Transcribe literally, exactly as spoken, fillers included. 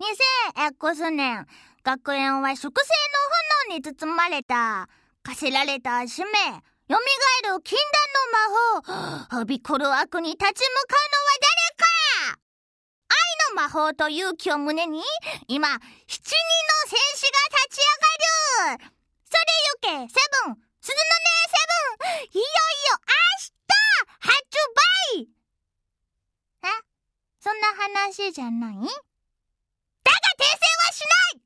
にせんエックス 年、学園は粛清の炎に包まれた。課せられた使命、蘇る禁断の魔法、はびこる悪に立ち向かうのは誰か。愛の魔法と勇気を胸に、今、七人の戦士が立ち上がる。それゆけ、セブン、鈴の音セブン、いよいよ明日、発売。え、そんな話じゃない？